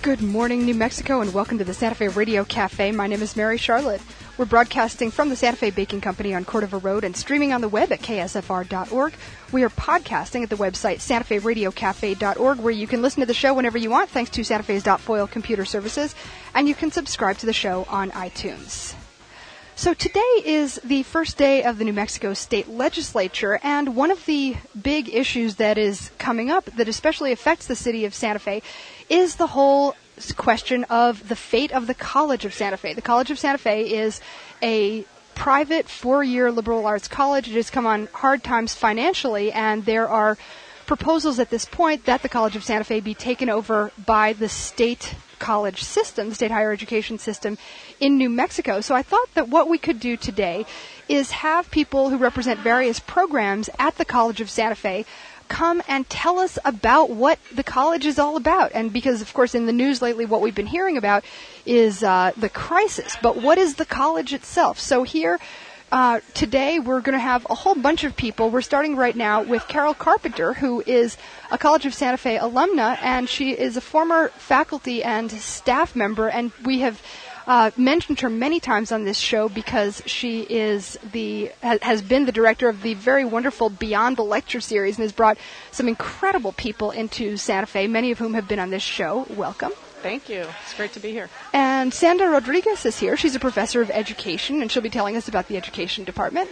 Good morning, New Mexico, and welcome to the Santa Fe Radio Cafe. My name is Mary Charlotte. We're broadcasting from the Santa Fe Baking Company on Cordova Road and streaming on the web at ksfr.org. We are podcasting at the website santaferadiocafe.org, where you can listen to the show whenever you want, thanks to Santa Fe's .foil computer services, and you can subscribe to the show on iTunes. So today is the first day of the New Mexico State Legislature, and one of the big issues that is coming up that especially affects the city of Santa Fe is the whole question of the fate of the College of Santa Fe. The College of Santa Fe is a private 4-year liberal arts college. It has come on hard times financially, and there are proposals at this point that the College of Santa Fe be taken over by the state college system, the state higher education system in New Mexico. So I thought that what we could do today is have people who represent various programs at the College of Santa Fe come and tell us about what the college is all about. And because, of course, in the news lately, what we've been hearing about is the crisis. But what is the college itself? So here today we're going to have a whole bunch of people. We're starting right now with Carol Carpenter, who is a College of Santa Fe alumna, and she is a former faculty and staff member, and we have mentioned her many times on this show because she is has been the director of the very wonderful Beyond the Lecture series and has brought some incredible people into Santa Fe, many of whom have been on this show. Welcome. Thank you. It's great to be here. And Sandra Rodriguez is here. She's a professor of education, and she'll be telling us about the education department.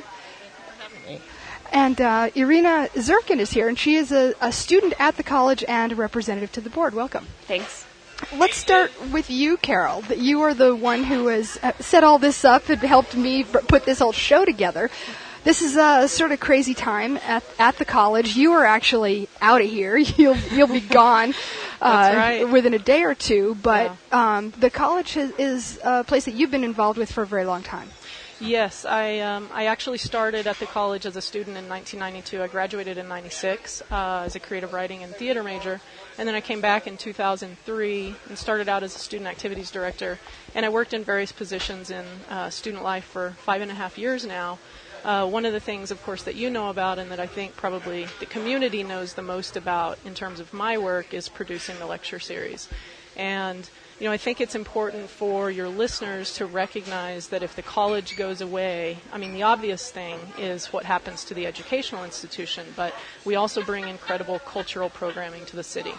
And Irina Zirkin is here, and she is a student at the college and a representative to the board. Welcome. Thanks. Let's start with you, Carol. That you are the one who has set all this up and helped me put this whole show together. This is a sort of crazy time at the college. You are actually out of here. You'll be gone That's right. within a day or two. But the college is a place that you've been involved with for a very long time. Yes, I actually started at the college as a student in 1992. I graduated in 96 as a creative writing and theater major. And then I came back in 2003 and started out as a student activities director. And I worked in various positions in student life for 5.5 years now. One of the things, of course, that you know about and that I think probably the community knows the most about in terms of my work is producing the lecture series. And you know, I think it's important for your listeners to recognize that if the college goes away, I mean, the obvious thing is what happens to the educational institution, but we also bring incredible cultural programming to the city.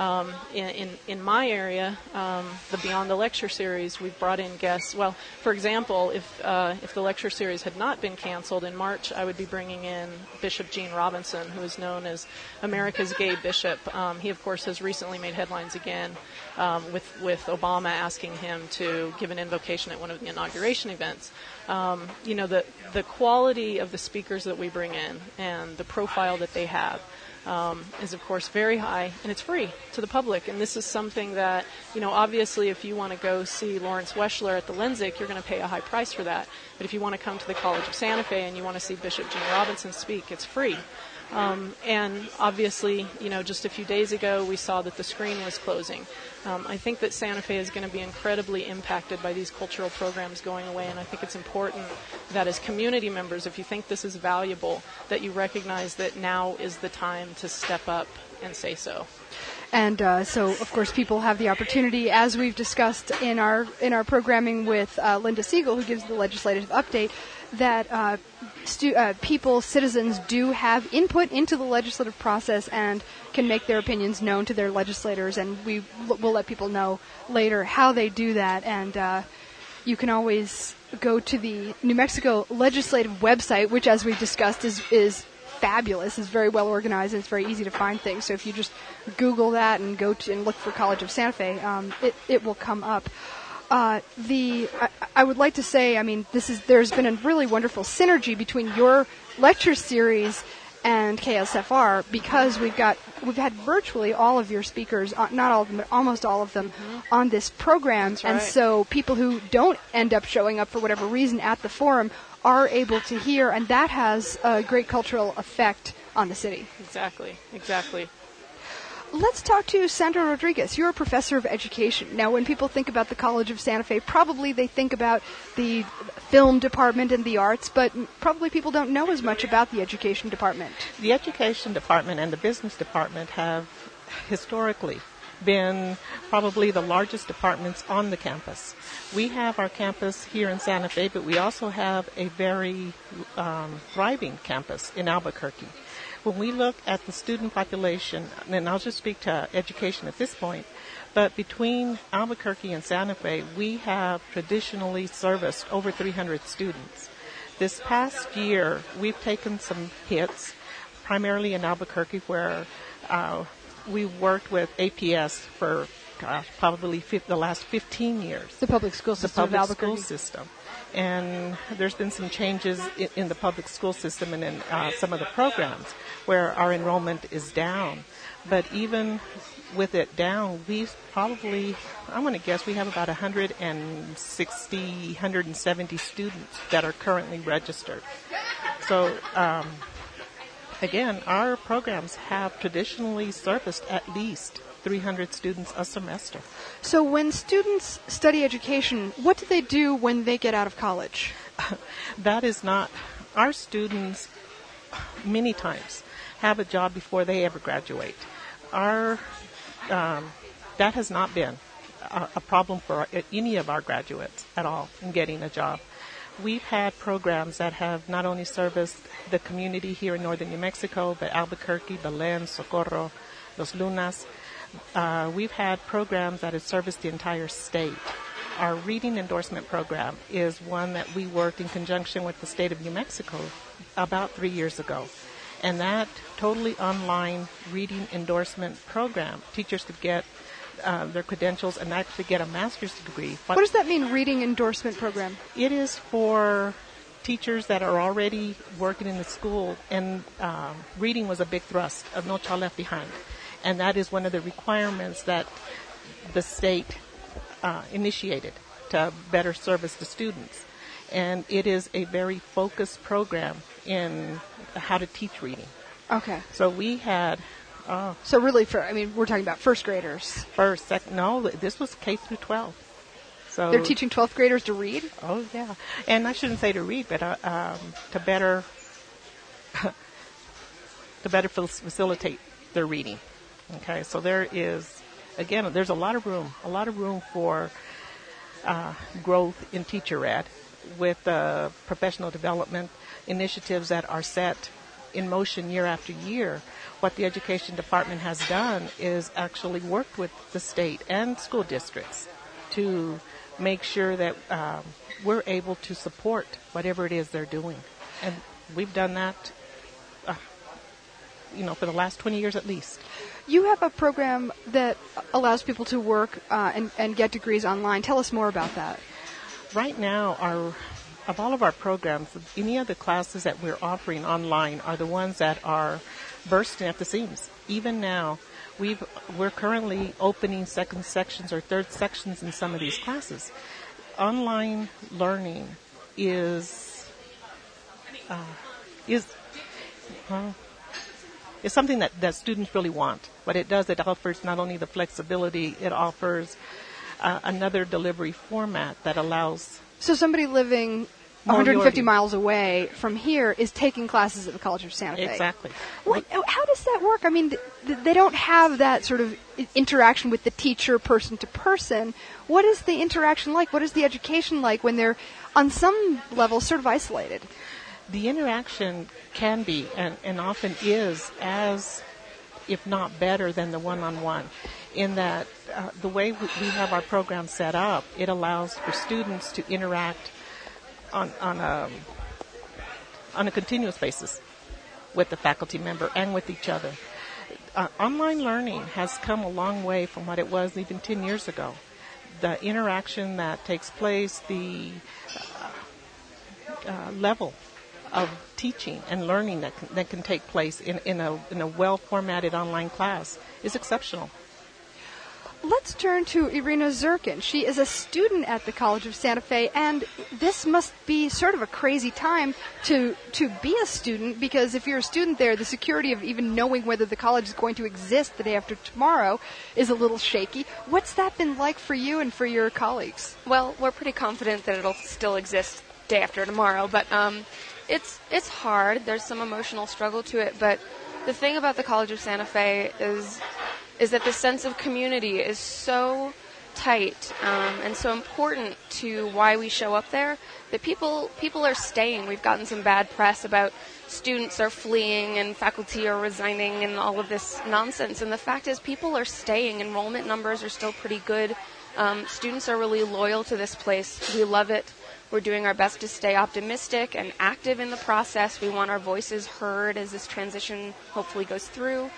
In my area, the Beyond the Lecture series, we've brought in guests. Well, for example, if the lecture series had not been canceled in March, I would be bringing in Bishop Gene Robinson, who is known as America's gay bishop. He, of course, has recently made headlines again with Obama asking him to give an invocation at one of the inauguration events. You know, the quality of the speakers that we bring in and the profile that they have is, of course, very high, and it's free to the public. And this is something that, you know, obviously if you want to go see Lawrence Weschler at the Lenzik, you're going to pay a high price for that. But if you want to come to the College of Santa Fe and you want to see Bishop Gene Robinson speak, it's free. And obviously, you know, just a few days ago, we saw that the screen was closing. I think that Santa Fe is going to be incredibly impacted by these cultural programs going away, and I think it's important that as community members, if you think this is valuable, that you recognize that now is the time to step up and say so. And so, of course, people have the opportunity, as we've discussed in our programming with Linda Siegel, who gives the legislative update, that citizens do have input into the legislative process and can make their opinions known to their legislators, and we will let people know later how they do that. And you can always go to the New Mexico legislative website, which, as we've discussed, is fabulous, is very well organized, and it's very easy to find things. So if you just Google that and go to and look for College of Santa Fe, it will come up. I would like to say, I mean, there's been a really wonderful synergy between your lecture series and KSFR because we've had virtually all of your speakers, not all of them, but almost all of them on this program. That's right. And so people who don't end up showing up for whatever reason at the forum are able to hear, and that has a great cultural effect on the city. Exactly. Let's talk to Sandra Rodriguez. You're a professor of education. Now, when people think about the College of Santa Fe, probably they think about the film department and the arts, but probably people don't know as much about the education department. The education department and the business department have historically been probably the largest departments on the campus. We have our campus here in Santa Fe, but we also have a very thriving campus in Albuquerque. When we look at the student population, and I'll just speak to education at this point, but between Albuquerque and Santa Fe, we have traditionally serviced over 300 students. This past year, we've taken some hits, primarily in Albuquerque, where we worked with APS for, probably the last 15 years. The public school system of Albuquerque. School system. And there's been some changes in the public school system and in some of the programs where our enrollment is down. But even with it down, we probably, I'm going to guess, we have about 160, 170 students that are currently registered. So, again, our programs have traditionally serviced at least 300 students a semester. So when students study education, what do they do when they get out of college? That is not, our students many times have a job before they ever graduate. That has not been a problem for any of our graduates at all in getting a job. We've had programs that have not only serviced the community here in northern New Mexico, but Albuquerque, Belen, Socorro, Los Lunas. We've had programs that have serviced the entire state. Our reading endorsement program is one that we worked in conjunction with the state of New Mexico about 3 years ago. And that totally online reading endorsement program, teachers could get their credentials and actually get a master's degree. What does that mean, reading endorsement program? It is for teachers that are already working in the school, and reading was a big thrust of No Child Left Behind. And that is one of the requirements that the state initiated to better service the students. And it is a very focused program in how to teach reading. Okay. So we had... so really, we're talking about first graders. This was K through 12. So they're teaching 12th graders to read? Oh, yeah. And I shouldn't say to read, but to better facilitate their reading. Okay, so there is, again, there's a lot of room for growth in teacher ed with professional development initiatives that are set in motion year after year. What the education department has done is actually worked with the state and school districts to make sure that we're able to support whatever it is they're doing. And we've done that, for the last 20 years at least. You have a program that allows people to work and get degrees online. Tell us more about that. Right now, of all of our programs, any of the classes that we're offering online are the ones that are bursting at the seams. Even now, we're currently opening second sections or third sections in some of these classes. Online learning is something that students really want. What it does, it offers not only the flexibility, it offers another delivery format that allows... So somebody living 150 miles away from here is taking classes at the College of Santa Fe. Exactly. How does that work? I mean, they don't have that sort of interaction with the teacher person to person. What is the interaction like? What is the education like when they're, on some level, sort of isolated? The interaction can be, and often is, as, if not better, than the one-on-one. In that the way we have our program set up, it allows for students to interact on a continuous basis with the faculty member and with each other. Online learning has come a long way from what it was even 10 years ago. The interaction that takes place, the level of teaching and learning that can take place in a well-formatted online class is exceptional. Let's turn to Irina Zirkin. She is a student at the College of Santa Fe, and this must be sort of a crazy time to be a student, because if you're a student there, the security of even knowing whether the college is going to exist the day after tomorrow is a little shaky. What's that been like for you and for your colleagues? Well, we're pretty confident that it'll still exist day after tomorrow, but it's hard. There's some emotional struggle to it, but the thing about the College of Santa Fe is is that the sense of community is so tight and so important to why we show up there that people are staying. We've gotten some bad press about students are fleeing and faculty are resigning and all of this nonsense. And the fact is people are staying. Enrollment numbers are still pretty good. Students are really loyal to this place. We love it. We're doing our best to stay optimistic and active in the process. We want our voices heard as this transition hopefully goes through.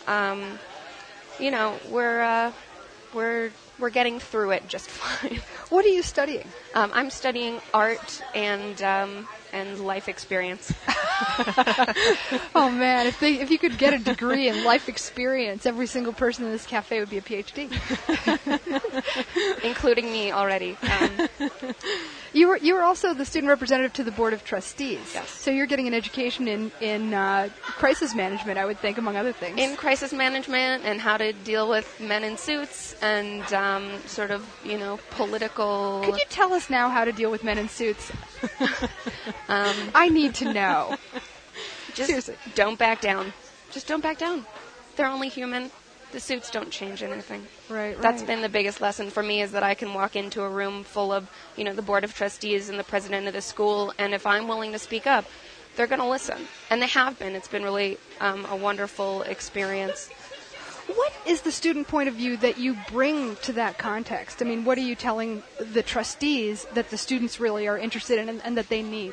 We're getting through it just fine. What are you studying? I'm studying art and life experience. Oh man, if you could get a degree in life experience, every single person in this cafe would be a PhD, including me already. You were also the student representative to the Board of Trustees. Yes. So you're getting an education in crisis management, I would think, among other things. In crisis management and how to deal with men in suits and sort of, political. Could you tell us now how to deal with men in suits? I need to know. Seriously. Don't back down. Just don't back down. They're only human. The suits don't change anything. Right. That's been the biggest lesson for me, is that I can walk into a room full of, the Board of Trustees and the president of the school, and if I'm willing to speak up, they're going to listen. And they have been. It's been really a wonderful experience. What is the student point of view that you bring to that context? I mean, what are you telling the trustees that the students really are interested in and that they need?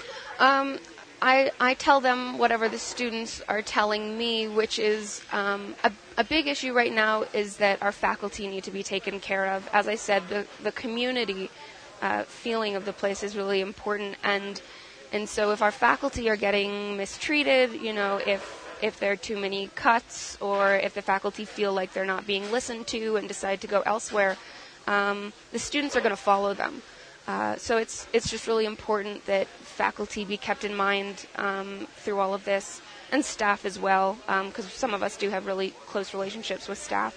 I tell them whatever the students are telling me, which is a big issue right now is that our faculty need to be taken care of. As I said, the community feeling of the place is really important, and so if our faculty are getting mistreated, if there are too many cuts, or if the faculty feel like they're not being listened to and decide to go elsewhere, the students are going to follow them. So it's just really important that faculty be kept in mind through all of this, and staff as well, because some of us do have really close relationships with staff.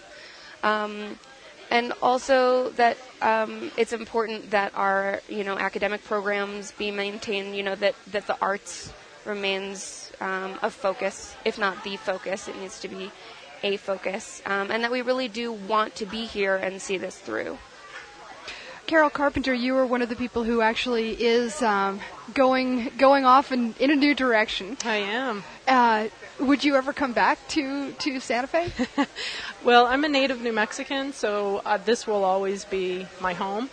And also that it's important that our academic programs be maintained. That the arts remains a focus, if not the focus. It needs to be a focus, and that we really do want to be here and see this through. Carol Carpenter, you were one of the people who actually is going off in a new direction. I am. Would you ever come back to Santa Fe? Well, I'm a native New Mexican, so this will always be my home.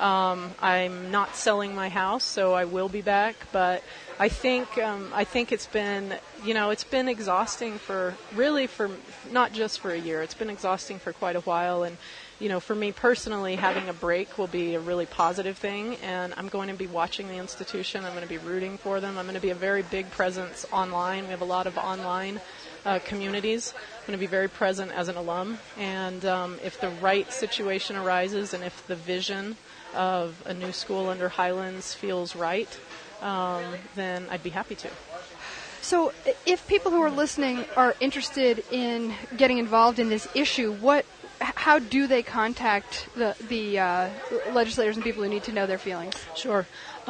I'm not selling my house, so I will be back. But I think it's been exhausting for not just for a year. It's been exhausting for quite a while, and for me personally, having a break will be a really positive thing, and I'm going to be watching the institution. I'm going to be rooting for them. I'm going to be a very big presence online. We have a lot of online communities. I'm going to be very present as an alum, and if the right situation arises and if the vision of a new school under Highlands feels right, then I'd be happy to. So if people who are listening are interested in getting involved in this issue, how do they contact the legislators and people who need to know their feelings? Sure.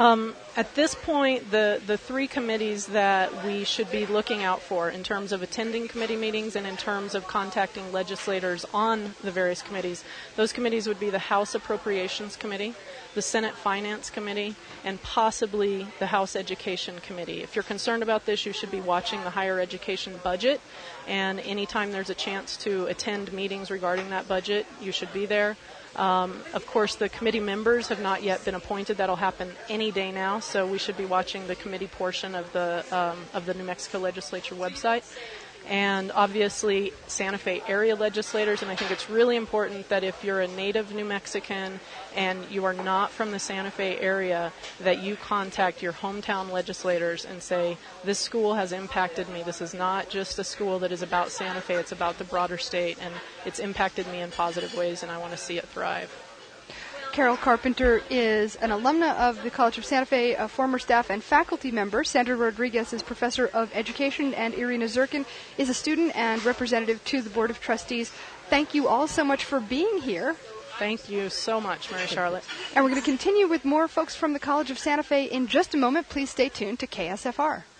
At this point, the three committees that we should be looking out for in terms of attending committee meetings and in terms of contacting legislators on the various committees, those committees would be the House Appropriations Committee, the Senate Finance Committee, and possibly the House Education Committee. If you're concerned about this, you should be watching the higher education budget, and anytime there's a chance to attend meetings regarding that budget, you should be there. Of course, the committee members have not yet been appointed. That'll happen any day now, so we should be watching the committee portion of the New Mexico Legislature website. And obviously Santa Fe area legislators, and I think it's really important that if you're a native New Mexican and you are not from the Santa Fe area, that you contact your hometown legislators and say, this school has impacted me. This is not just a school that is about Santa Fe, it's about the broader state, and it's impacted me in positive ways, and I want to see it thrive. Carol Carpenter is an alumna of the College of Santa Fe, a former staff and faculty member. Sandra Rodriguez is professor of education, and Irina Zirkin is a student and representative to the Board of Trustees. Thank you all so much for being here. Thank you so much, Mary Charlotte. And we're going to continue with more folks from the College of Santa Fe in just a moment. Please stay tuned to KSFR.